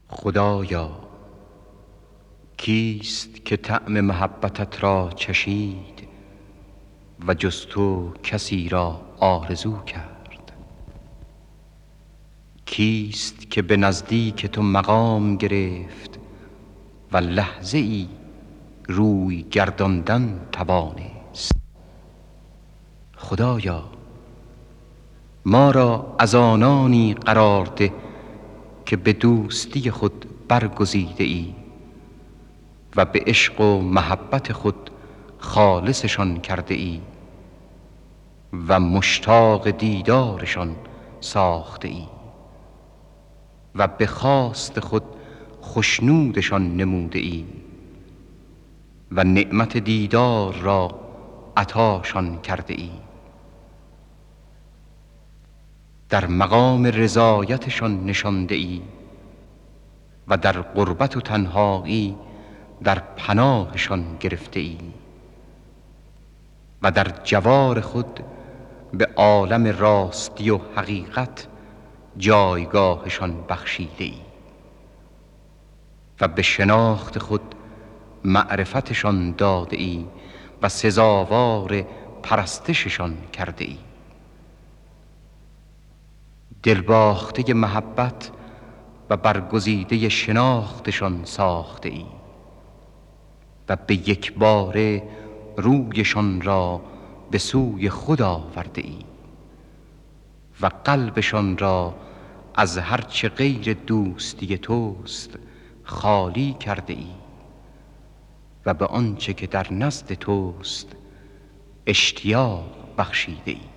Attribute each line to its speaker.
Speaker 1: خدایا کیست که طعم محبتت را چشید و جز تو کسی را آرزو کرد؟ کیست که به نزدیک تو مقام گرفت و لحظه ای روی گرداندن توانست؟ خدایا ما را از آنانی قرار ده که به دوستی خود برگزیده ای و به عشق و محبت خود خالصشان کرده ای و مشتاق دیدارشان ساخته ای و به خواست خود خشنودشان نموده ای و نعمت دیدار را عطاشان کرده ای. در مقام رضایتشان نشانده ای و در غربت و تنهایی در پناهشان گرفته ای و در جوار خود به عالم راستی و حقیقت جایگاهشان بخشیده ای و به شناخت خود معرفتشان داده ای و سزاوار پرستششان کرده ای. دلباخته محبت و برگزیده شناختشان ساخته ای و به یک باره رویشان را به سوی خود آورده ای و قلبشان را از هرچه غیر دوستی توست خالی کرده ای و به آنچه که در نزد توست اشتیاق بخشیده ای.